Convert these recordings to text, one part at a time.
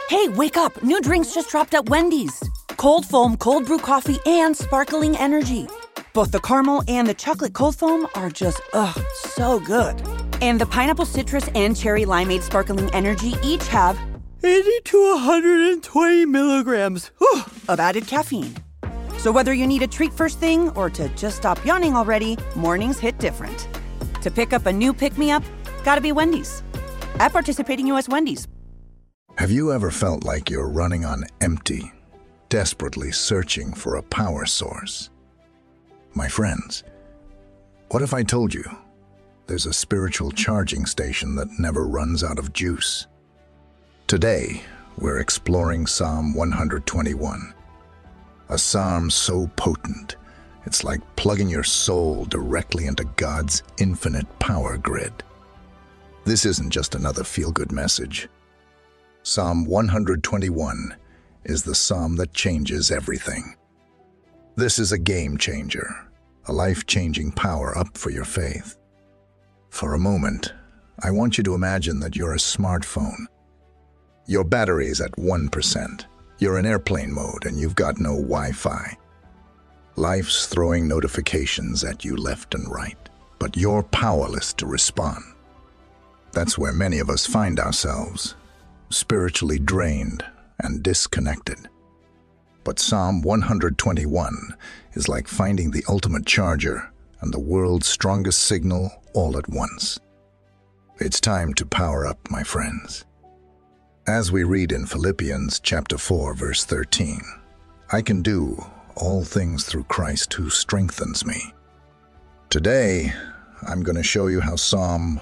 Hey, wake up! New drinks just dropped at Wendy's. Cold foam, cold brew coffee, and sparkling energy. Both the caramel and the chocolate cold foam are just, so good. And the pineapple citrus and cherry limeade sparkling energy each have 80 to 120 milligrams of added caffeine. So whether you need a treat first thing or to just stop yawning already, mornings hit different. To pick up a new pick-me-up, gotta be Wendy's. At participating U.S. Wendy's. Have you ever felt like you're running on empty, desperately searching for a power source? My friends, what if I told you there's a spiritual charging station that never runs out of juice? Today, we're exploring Psalm 121, a psalm so potent, it's like plugging your soul directly into God's infinite power grid. This isn't just another feel-good message. Psalm 121 is the psalm that changes everything. This is a game changer, a life-changing power-up for your faith. For a moment, I want you to imagine that you're a smartphone. Your battery's at 1%. You're in airplane mode and you've got no Wi-Fi. Life's throwing notifications at you left and right, but you're powerless to respond. That's where many of us find ourselves, spiritually drained and disconnected. But Psalm 121 is like finding the ultimate charger and the world's strongest signal all at once. It's time to power up, my friends. As we read in Philippians chapter 4, verse 13, I can do all things through Christ who strengthens me. Today, I'm going to show you how Psalm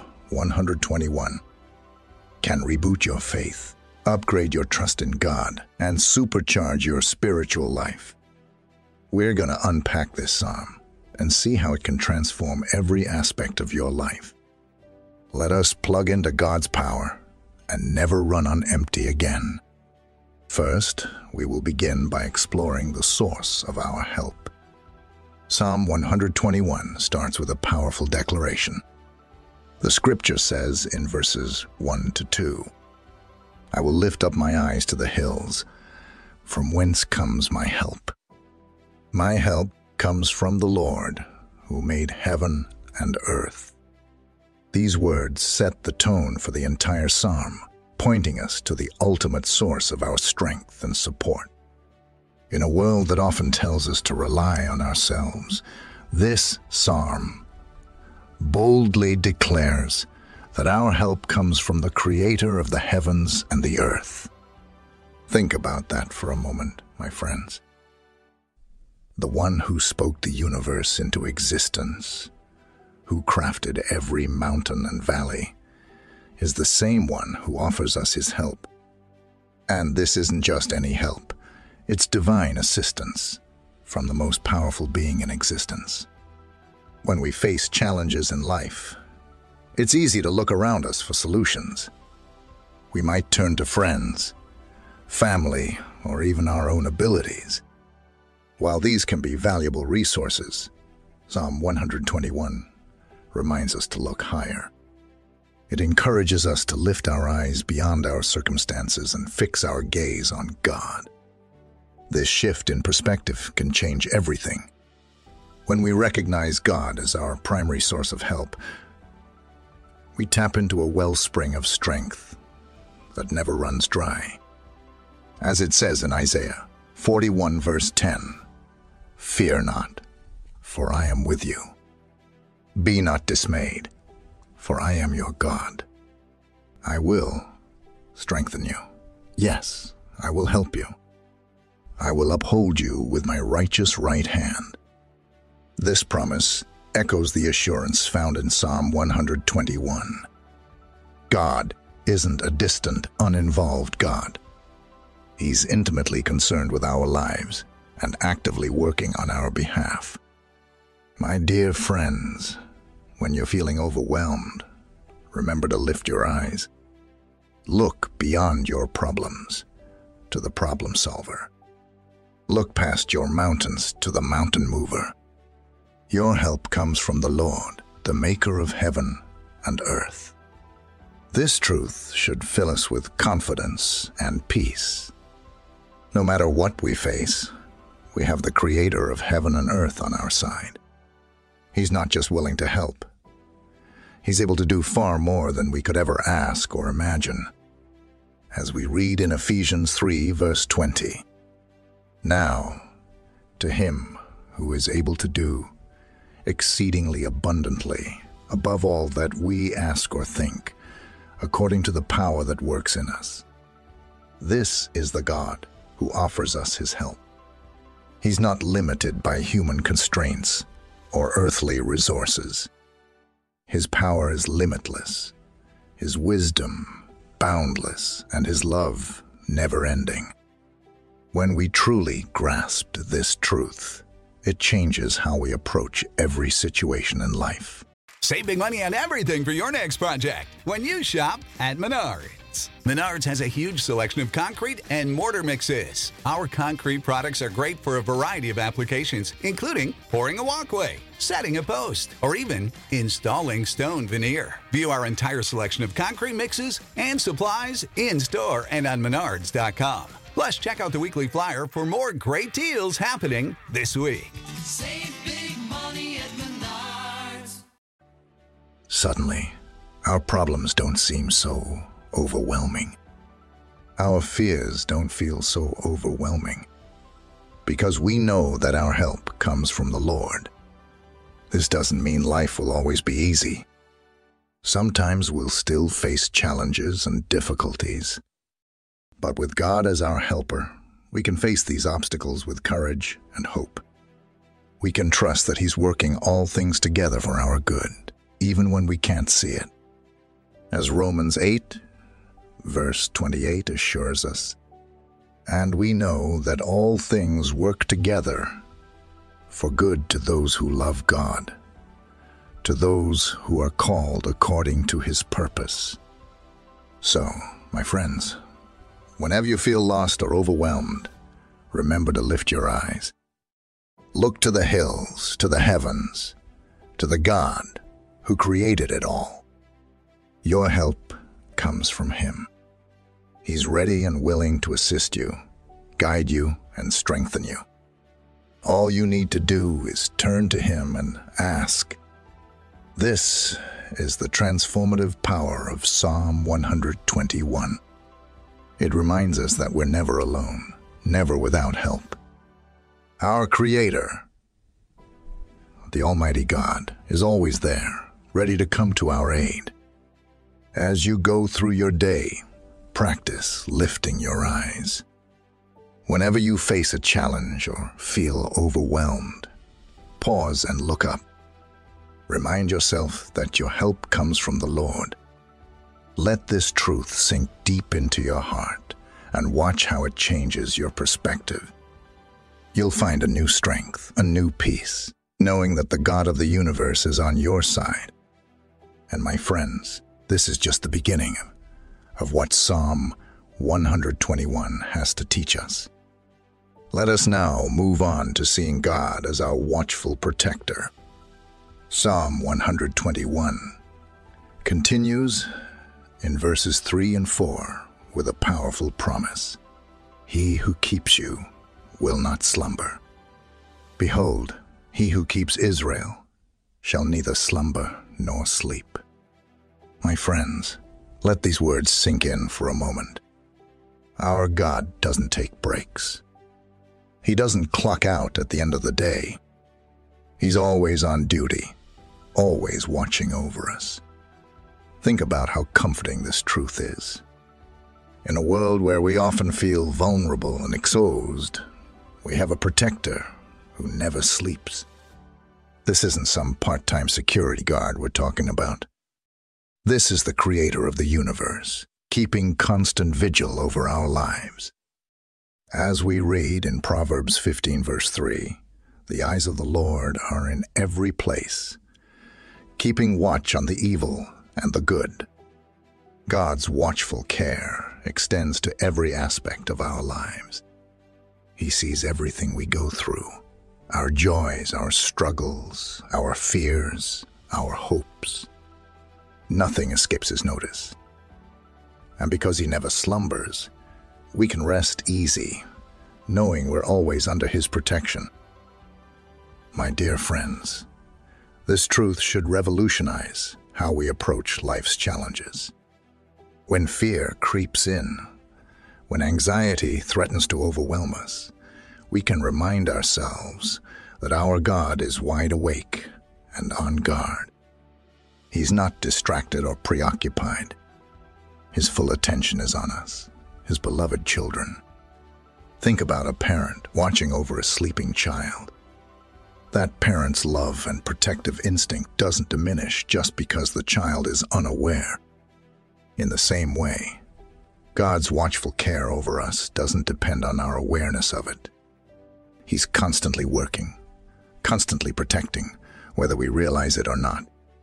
121 can reboot your faith, upgrade your trust in God, and supercharge your spiritual life. We're going to unpack this psalm and see how it can transform every aspect of your life. Let us plug into God's power and never run on empty again. First, we will begin by exploring the source of our help. Psalm 121 starts with a powerful declaration. The scripture says in verses 1 to 2, I will lift up my eyes to the hills, from whence comes my help. My help comes from the Lord, who made heaven and earth. These words set the tone for the entire psalm, pointing us to the ultimate source of our strength and support. In a world that often tells us to rely on ourselves, this psalm boldly declares that our help comes from the Creator of the heavens and the earth. Think about that for a moment, my friends. The one who spoke the universe into existence, who crafted every mountain and valley, is the same one who offers us his help. And this isn't just any help, it's divine assistance from the most powerful being in existence. When we face challenges in life, it's easy to look around us for solutions. We might turn to friends, family, or even our own abilities. While these can be valuable resources, Psalm 121 reminds us to look higher. It encourages us to lift our eyes beyond our circumstances and fix our gaze on God. This shift in perspective can change everything. When we recognize God as our primary source of help, we tap into a wellspring of strength that never runs dry. As it says in Isaiah 41 verse 10, Fear not, for I am with you. Be not dismayed, for I am your God. I will strengthen you. Yes, I will help you. I will uphold you with my righteous right hand. This promise echoes the assurance found in Psalm 121. God isn't a distant, uninvolved God. He's intimately concerned with our lives and actively working on our behalf. My dear friends, when you're feeling overwhelmed, remember to lift your eyes. Look beyond your problems to the problem solver. Look past your mountains to the mountain mover. Your help comes from the Lord, the maker of heaven and earth. This truth should fill us with confidence and peace. No matter what we face, we have the Creator of heaven and earth on our side. He's not just willing to help. He's able to do far more than we could ever ask or imagine. As we read in Ephesians 3, verse 20, "Now, to Him who is able to do exceedingly abundantly, above all that we ask or think, according to the power that works in us." This is the God who offers us His help. He's not limited by human constraints or earthly resources. His power is limitless, His wisdom boundless, and His love never-ending. When we truly grasp this truth, it changes how we approach every situation in life. Save big money on everything for your next project when you shop at Menards. Menards has a huge selection of concrete and mortar mixes. Our concrete products are great for a variety of applications, including pouring a walkway, setting a post, or even installing stone veneer. View our entire selection of concrete mixes and supplies in-store and on Menards.com. Plus, check out the weekly flyer for more great deals happening this week. Save big money at Menards. Suddenly, our problems don't seem so overwhelming. Our fears don't feel so overwhelming because we know that our help comes from the Lord. This doesn't mean life will always be easy. Sometimes we'll still face challenges and difficulties. But with God as our helper, we can face these obstacles with courage and hope. We can trust that He's working all things together for our good, even when we can't see it. As Romans 8, verse 28 assures us, "And we know that all things work together for good to those who love God, to those who are called according to His purpose." So, my friends, whenever you feel lost or overwhelmed, remember to lift your eyes. Look to the hills, to the heavens, to the God who created it all. Your help comes from Him. He's ready and willing to assist you, guide you, and strengthen you. All you need to do is turn to Him and ask. This is the transformative power of Psalm 121. It reminds us that we're never alone, never without help. Our Creator, the Almighty God, is always there, ready to come to our aid. As you go through your day, practice lifting your eyes. Whenever you face a challenge or feel overwhelmed, pause and look up. Remind yourself that your help comes from the Lord. Let this truth sink deep into your heart and watch how it changes your perspective. You'll find a new strength, a new peace, knowing that the God of the universe is on your side. And my friends, this is just the beginning of what Psalm 121 has to teach us. Let us now move on to seeing God as our watchful protector. Psalm 121 continues in verses 3 and 4 with a powerful promise. "He who keeps you will not slumber. Behold, he who keeps Israel shall neither slumber nor sleep." My friends, let these words sink in for a moment. Our God doesn't take breaks. He doesn't clock out at the end of the day. He's always on duty, always watching over us. Think about how comforting this truth is. In a world where we often feel vulnerable and exposed, we have a protector who never sleeps. This isn't some part-time security guard we're talking about. This is the Creator of the universe, keeping constant vigil over our lives. As we read in Proverbs 15, verse 3, "The eyes of the Lord are in every place, keeping watch on the evil and the good." God's watchful care extends to every aspect of our lives. He sees everything we go through, our joys, our struggles, our fears, our hopes. Nothing escapes His notice. And because he never slumbers, we can rest easy, knowing we're always under his protection. My dear friends, this truth should revolutionize how we approach life's challenges. When fear creeps in, when anxiety threatens to overwhelm us, we can remind ourselves that our God is wide awake and on guard. He's not distracted or preoccupied. His full attention is on us, his beloved children. Think about a parent watching over a sleeping child. That parent's love and protective instinct doesn't diminish just because the child is unaware. In the same way, God's watchful care over us doesn't depend on our awareness of it. He's constantly working, constantly protecting, whether we realize it or not.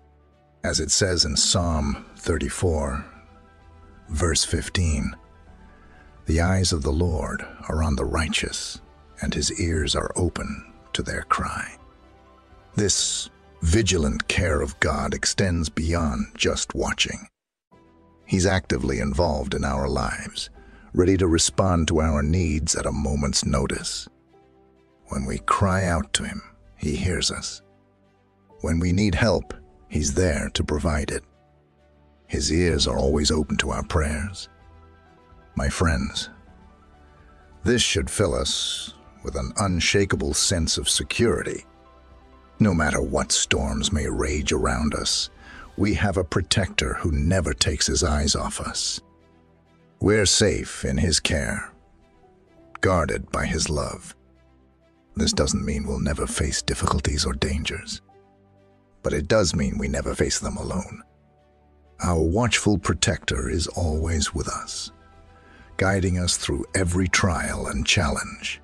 As it says in Psalm 34, verse 15, "The eyes of the Lord are on the righteous, and his ears are open to their cry." This vigilant care of God extends beyond just watching. He's actively involved in our lives, ready to respond to our needs at a moment's notice. When we cry out to him, he hears us. When we need help, he's there to provide it. His ears are always open to our prayers. My friends, this should fill us with an unshakable sense of security. No matter what storms may rage around us, we have a protector who never takes his eyes off us. We're safe in his care, guarded by his love. This doesn't mean we'll never face difficulties or dangers, but it does mean we never face them alone. Our watchful protector is always with us, guiding us through every trial and challenge.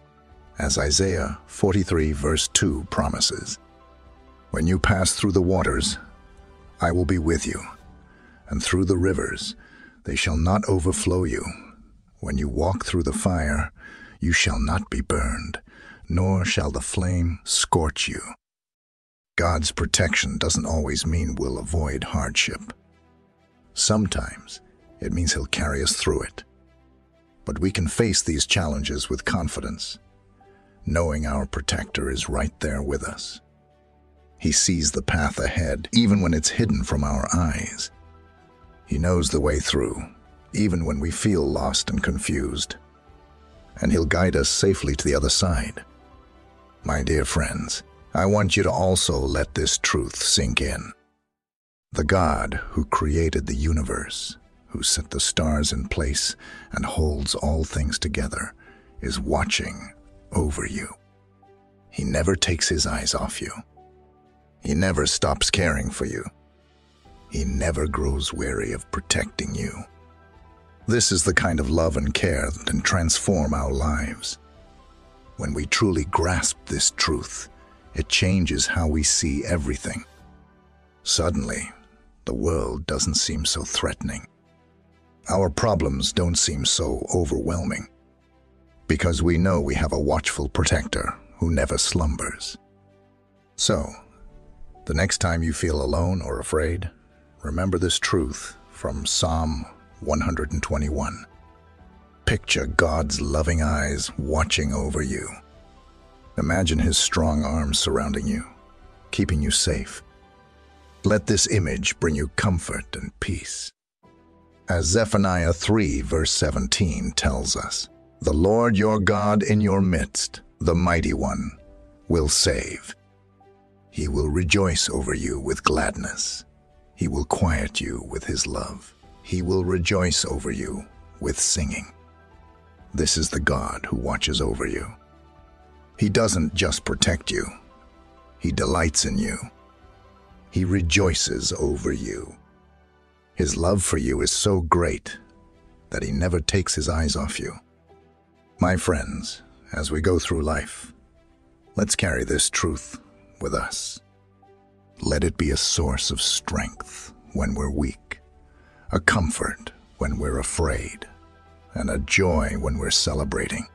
As Isaiah 43 verse 2 promises, "When you pass through the waters, I will be with you, and through the rivers, they shall not overflow you. When you walk through the fire, you shall not be burned, nor shall the flame scorch you." God's protection doesn't always mean we'll avoid hardship. Sometimes it means he'll carry us through it. But we can face these challenges with confidence, knowing our protector is right there with us. He sees the path ahead, even when it's hidden from our eyes. He knows the way through, even when we feel lost and confused. And he'll guide us safely to the other side. My dear friends, I want you to also let this truth sink in. The God who created the universe, who set the stars in place and holds all things together, is watching over you. He never takes his eyes off you. He never stops caring for you. He never grows weary of protecting you. This is the kind of love and care that can transform our lives. When we truly grasp this truth, it changes how we see everything. Suddenly, the world doesn't seem so threatening. Our problems don't seem so overwhelming, because we know we have a watchful protector who never slumbers. So, the next time you feel alone or afraid, remember this truth from Psalm 121. Picture God's loving eyes watching over you. Imagine his strong arms surrounding you, keeping you safe. Let this image bring you comfort and peace. As Zephaniah 3 verse 17 tells us, "The Lord your God in your midst, the mighty one, will save. He will rejoice over you with gladness. He will quiet you with his love. He will rejoice over you with singing." This is the God who watches over you. He doesn't just protect you. He delights in you. He rejoices over you. His love for you is so great that he never takes his eyes off you. My friends, as we go through life, let's carry this truth with us. Let it be a source of strength when we're weak, a comfort when we're afraid, and a joy when we're celebrating.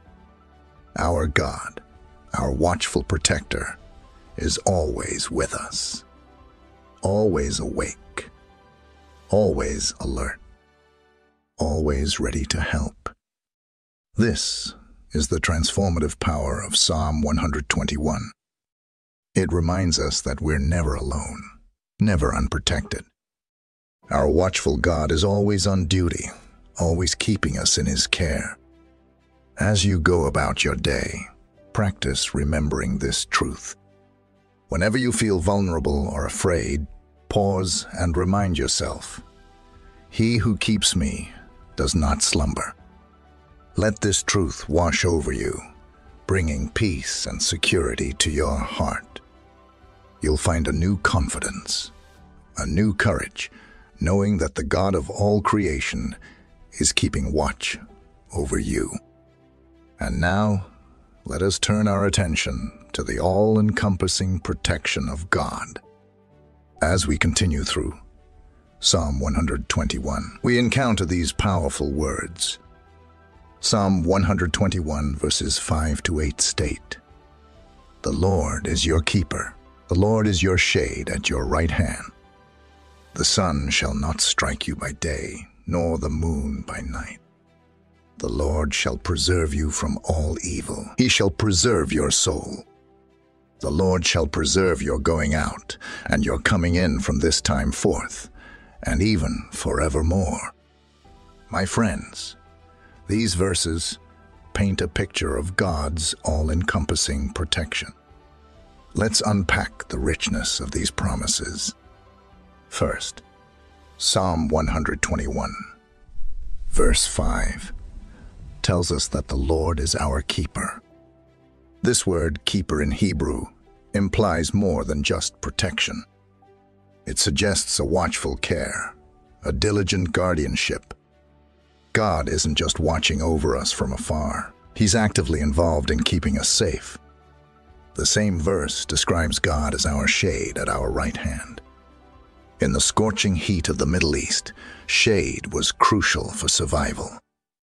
Our God, our watchful protector, is always with us, always awake, always alert. always ready to help. This is the transformative power of Psalm 121. It reminds us that we're never alone, never unprotected. Our watchful God is always on duty, always keeping us in His care. As you go about your day, practice remembering this truth. Whenever you feel vulnerable or afraid, pause and remind yourself, He who keeps me does not slumber. Let this truth wash over you, bringing peace and security to your heart. You'll find a new confidence, a new courage, knowing that the God of all creation is keeping watch over you. And now, let us turn our attention to the all-encompassing protection of God. As we continue through Psalm 121, we encounter these powerful words. Psalm 121 verses 5 to 8 state, "The Lord is your keeper. The Lord is your shade at your right hand. The sun shall not strike you by day, nor the moon by night. The Lord shall preserve you from all evil. He shall preserve your soul. The Lord shall preserve your going out and your coming in from this time forth, and even forevermore." My friends, these verses paint a picture of God's all-encompassing protection. Let's unpack the richness of these promises. First, Psalm 121, verse 5, tells us that the Lord is our keeper. This word, keeper in Hebrew, implies more than just protection. It suggests a watchful care, a diligent guardianship. God isn't just watching over us from afar. He's actively involved in keeping us safe. The same verse describes God as our shade at our right hand. In the scorching heat of the Middle East, shade was crucial for survival.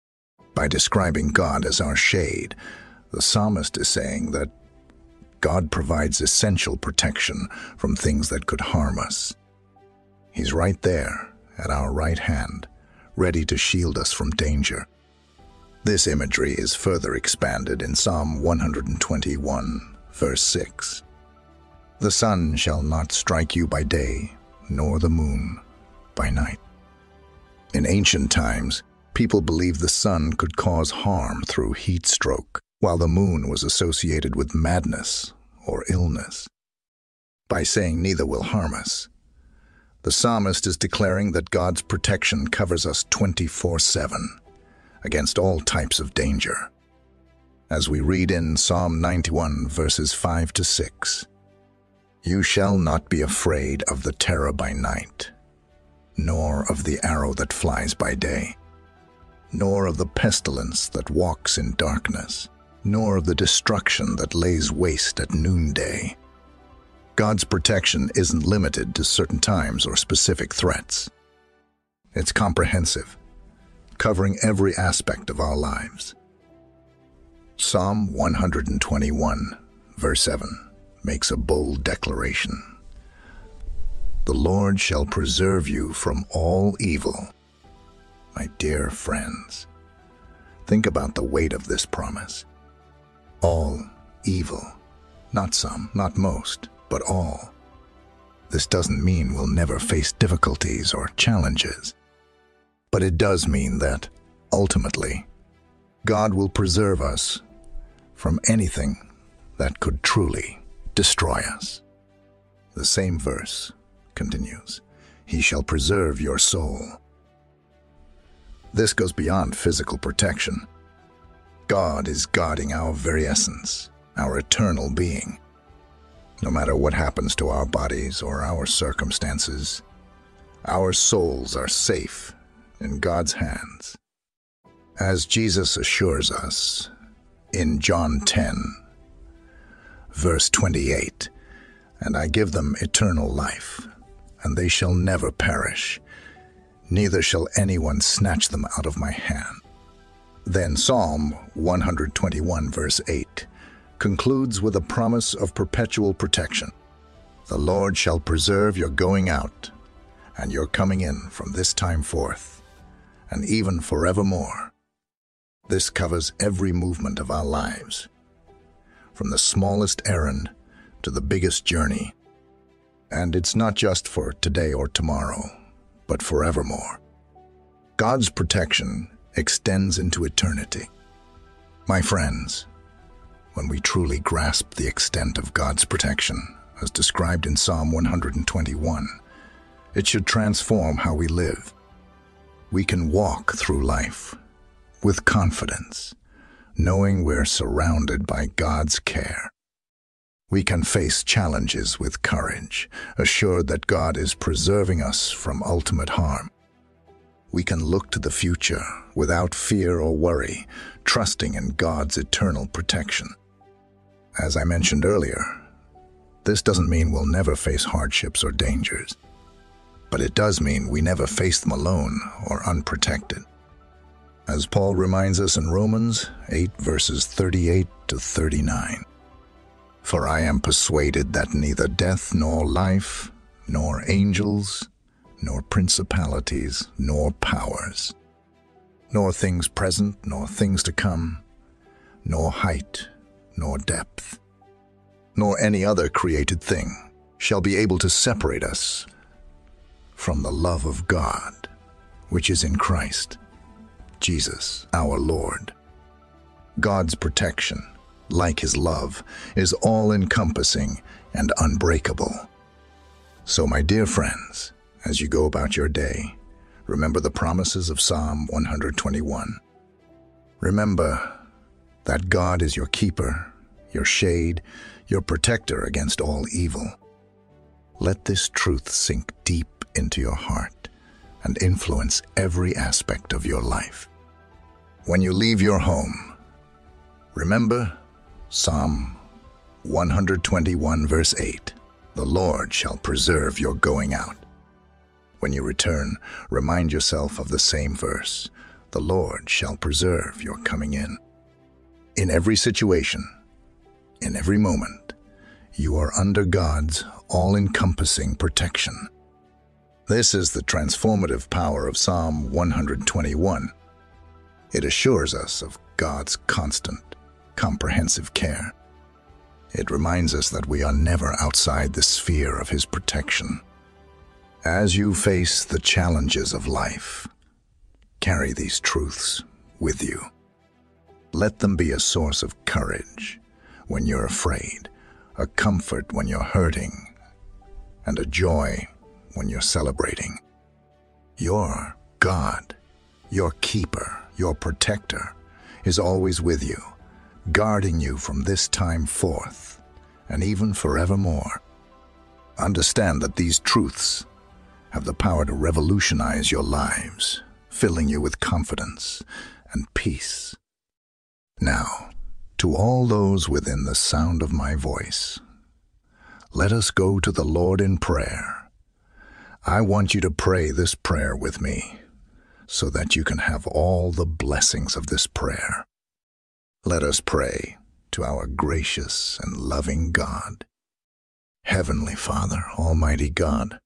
By describing God as our shade, the psalmist is saying that God provides essential protection from things that could harm us. He's right there at our right hand, ready to shield us from danger. This imagery is further expanded in Psalm 121, verse 6. "The sun shall not strike you by day, nor the moon by night." In ancient times, people believed the sun could cause harm through heat stroke, while the moon was associated with madness or illness. By saying neither will harm us, the psalmist is declaring that God's protection covers us 24/7 against all types of danger. As we read in Psalm 91, verses 5 to 6, "You shall not be afraid of the terror by night, nor of the arrow that flies by day, nor of the pestilence that walks in darkness, nor of the destruction that lays waste at noonday." God's protection isn't limited to certain times or specific threats. It's comprehensive, covering every aspect of our lives. Psalm 121, verse 7, makes a bold declaration. "The Lord shall preserve you from all evil." My dear friends, think about the weight of this promise. All evil. Not some, not most, but all. This doesn't mean we'll never face difficulties or challenges. But it does mean that, ultimately, God will preserve us from anything that could truly destroy us. The same verse continues, "He shall preserve your soul." This goes beyond physical protection. God is guarding our very essence, our eternal being. No matter what happens to our bodies or our circumstances, our souls are safe in God's hands. As Jesus assures us in John 10, verse 28, "And I give them eternal life, and they shall never perish, neither shall anyone snatch them out of my hand." Then Psalm 121, verse 8, concludes with a promise of perpetual protection. "The Lord shall preserve your going out and your coming in from this time forth, and even forevermore. This covers every movement of our lives, from the smallest errand to the biggest journey. And it's not just for today or tomorrow, but forevermore. God's protection extends into eternity. My friends, when we truly grasp the extent of God's protection, as described in Psalm 121, it should transform how we live. We can walk through life with confidence, knowing we're surrounded by God's care. We can face challenges with courage, assured that God is preserving us from ultimate harm. We can look to the future without fear or worry, trusting in God's eternal protection. As I mentioned earlier, this doesn't mean we'll never face hardships or dangers, but it does mean we never face them alone or unprotected. As Paul reminds us in Romans 8 verses 38 to 39, "For I am persuaded that neither death nor life, nor angels, nor principalities, nor powers, nor things present, nor things to come, nor height, nor depth, nor any other created thing shall be able to separate us from the love of God, which is in Christ Jesus our Lord." God's protection, like His love, is all-encompassing and unbreakable. So, my dear friends, as you go about your day, remember the promises of Psalm 121. Remember that God is your keeper, your shade, your protector against all evil. Let this truth sink deep into your heart and influence every aspect of your life. When you leave your home, remember Psalm 121 verse 8, "The Lord shall preserve your going out." When you return, remind yourself of the same verse, "The Lord shall preserve your coming in." In every situation, in every moment, you are under God's all-encompassing protection. This is the transformative power of Psalm 121. It assures us of God's constant, comprehensive care. It reminds us that we are never outside the sphere of His protection. As you face the challenges of life, carry these truths with you. Let them be a source of courage when you're afraid, a comfort when you're hurting, and a joy when you're celebrating. Your God, your keeper, your protector, is always with you, guarding you from this time forth and even forevermore. Understand that these truths have the power to revolutionize your lives, filling you with confidence and peace. Now, to all those within the sound of my voice, let us go to the Lord in prayer. I want you to pray this prayer with me so that you can have all the blessings of this prayer. Let us pray to our gracious and loving God. Heavenly Father, Almighty God,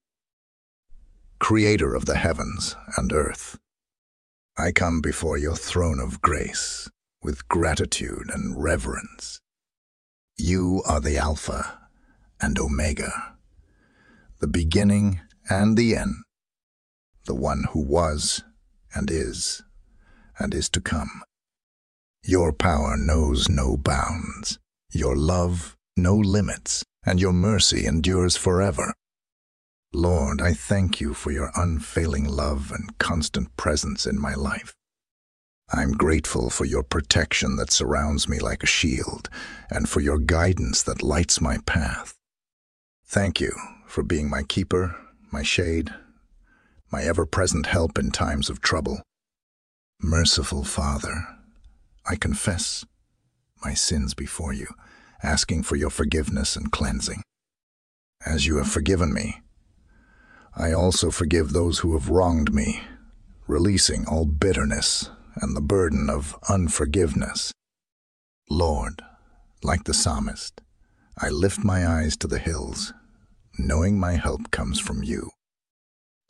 Creator of the heavens and earth, I come before your throne of grace with gratitude and reverence. You are the Alpha and Omega, the beginning and the end, the one who was and is to come. Your power knows no bounds, your love no limits, and your mercy endures forever. Lord, I thank you for your unfailing love and constant presence in my life. I'm grateful for your protection that surrounds me like a shield, and for your guidance that lights my path. Thank you for being my keeper, my shade, my ever-present help in times of trouble. Merciful Father, I confess my sins before you, asking for your forgiveness and cleansing. As you have forgiven me, I also forgive those who have wronged me, releasing all bitterness and the burden of unforgiveness. Lord, like the psalmist, I lift my eyes to the hills, knowing my help comes from you.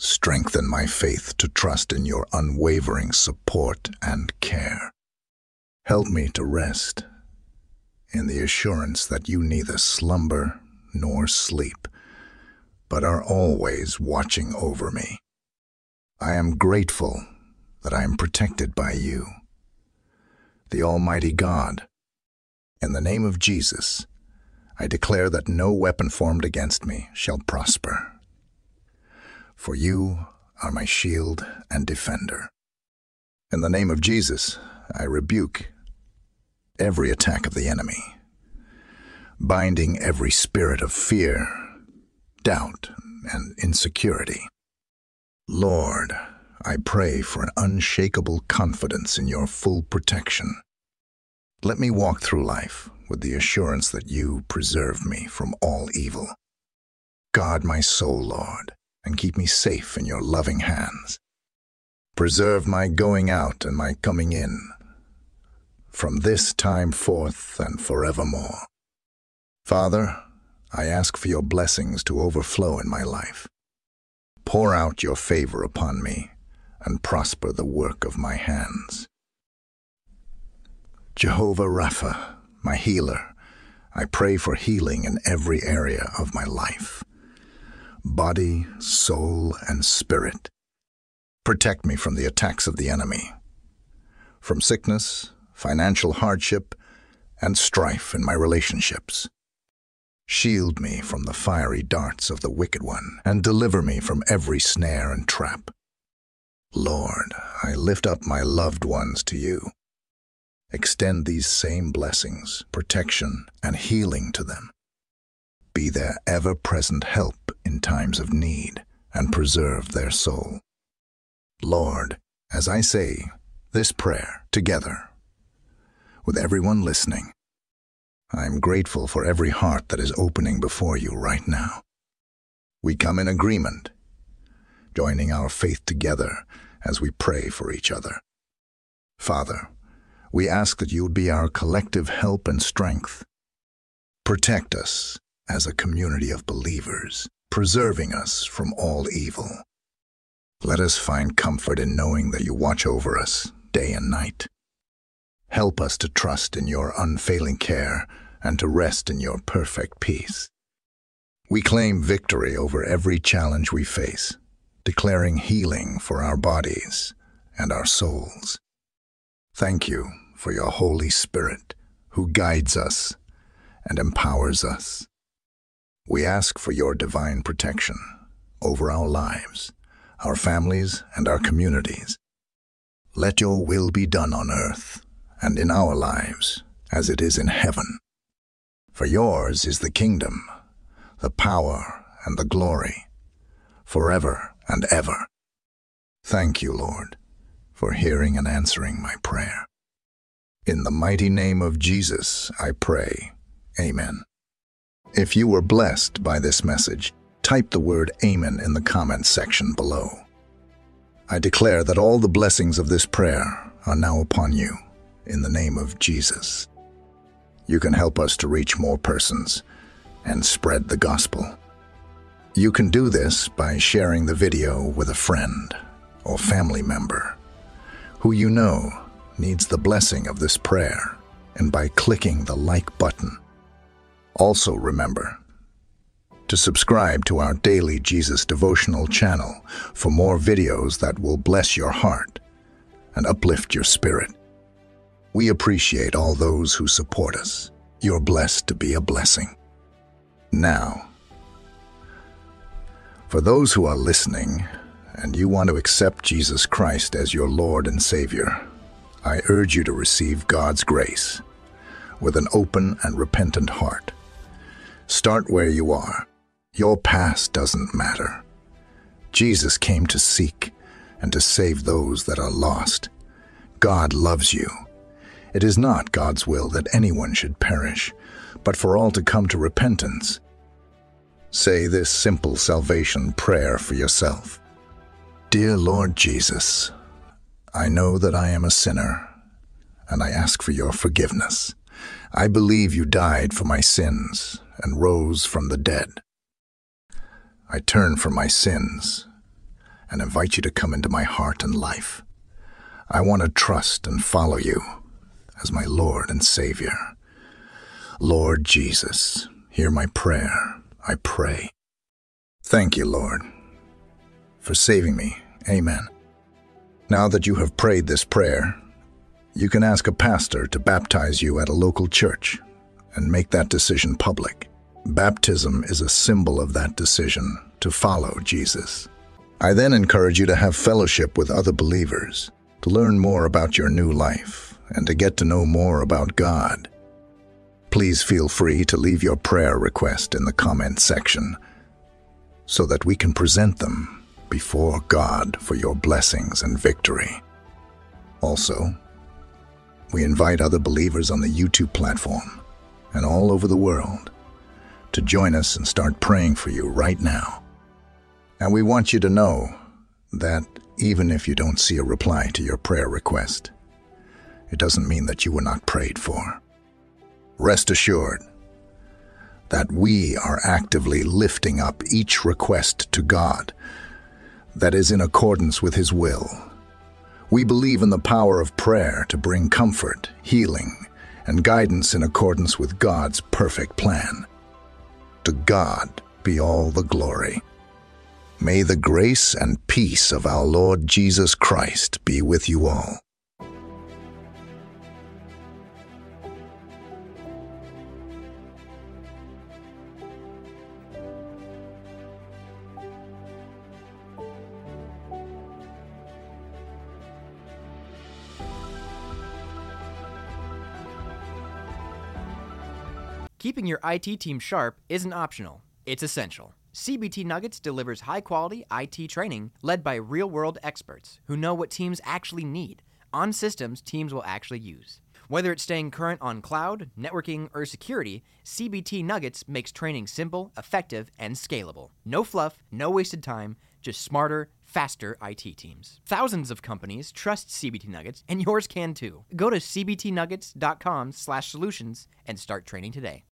Strengthen my faith to trust in your unwavering support and care. Help me to rest in the assurance that you neither slumber nor sleep, but are always watching over me. I am grateful that I am protected by you, the Almighty God. In the name of Jesus, I declare that no weapon formed against me shall prosper. For you are my shield and defender. In the name of Jesus, I rebuke every attack of the enemy, binding every spirit of fear, doubt, and insecurity. Lord, I pray for an unshakable confidence in your full protection. Let me walk through life with the assurance that you preserve me from all evil. Guard my soul, Lord, and keep me safe in your loving hands. Preserve my going out and my coming in, from this time forth and forevermore. Father, I ask for your blessings to overflow in my life. Pour out your favor upon me and prosper the work of my hands. Jehovah Rapha, my healer, I pray for healing in every area of my life, body, soul, and spirit. Protect me from the attacks of the enemy, from sickness, financial hardship, and strife in my relationships. Shield me from the fiery darts of the wicked one, and deliver me from every snare and trap. Lord, I lift up my loved ones to you. Extend these same blessings, protection, and healing to them. Be their ever-present help in times of need, and preserve their soul. Lord, as I say this prayer together, with everyone listening, I am grateful for every heart that is opening before you right now. We come in agreement, joining our faith together as we pray for each other. Father, we ask that you would be our collective help and strength. Protect us as a community of believers, preserving us from all evil. Let us find comfort in knowing that you watch over us day and night. Help us to trust in your unfailing care and to rest in your perfect peace. We claim victory over every challenge we face, declaring healing for our bodies and our souls. Thank you for your Holy Spirit, who guides us and empowers us. We ask for your divine protection over our lives, our families, and our communities. Let your will be done on earth and in our lives as it is in heaven. For yours is the kingdom, the power, and the glory, forever and ever. Thank you, Lord, for hearing and answering my prayer. In the mighty name of Jesus, I pray. Amen. If you were blessed by this message, type the word Amen in the comments section below. I declare that all the blessings of this prayer are now upon you, in the name of Jesus. You can help us to reach more persons and spread the gospel. You can do this by sharing the video with a friend or family member who you know needs the blessing of this prayer, and by clicking the like button. Also remember to subscribe to our daily Jesus devotional channel for more videos that will bless your heart and uplift your spirit. We appreciate all those who support us. You're blessed to be a blessing. Now, for those who are listening and you want to accept Jesus Christ as your Lord and Savior, I urge you to receive God's grace with an open and repentant heart. Start where you are. Your past doesn't matter. Jesus came to seek and to save those that are lost. God loves you. It is not God's will that anyone should perish, but for all to come to repentance. Say this simple salvation prayer for yourself. Dear Lord Jesus, I know that I am a sinner, and I ask for your forgiveness. I believe you died for my sins and rose from the dead. I turn from my sins and invite you to come into my heart and life. I want to trust and follow you as my Lord and Savior. Lord Jesus, hear my prayer, I pray. Thank you, Lord, for saving me. Amen. Now that you have prayed this prayer, you can ask a pastor to baptize you at a local church and make that decision public. Baptism is a symbol of that decision to follow Jesus. I then encourage you to have fellowship with other believers, to learn more about your new life, and to get to know more about God. Please feel free to leave your prayer request in the comment section so that we can present them before God for your blessings and victory. Also, we invite other believers on the YouTube platform and all over the world to join us and start praying for you right now. And we want you to know that even if you don't see a reply to your prayer request, it doesn't mean that you were not prayed for. Rest assured that we are actively lifting up each request to God that is in accordance with His will. We believe in the power of prayer to bring comfort, healing, and guidance in accordance with God's perfect plan. To God be all the glory. May the grace and peace of our Lord Jesus Christ be with you all. Keeping your IT team sharp isn't optional, it's essential. CBT Nuggets delivers high-quality IT training led by real-world experts who know what teams actually need on systems teams will actually use. Whether it's staying current on cloud, networking, or security, CBT Nuggets makes training simple, effective, and scalable. No fluff, no wasted time, just smarter, faster IT teams. Thousands of companies trust CBT Nuggets, and yours can too. Go to cbtnuggets.com/solutions and start training today.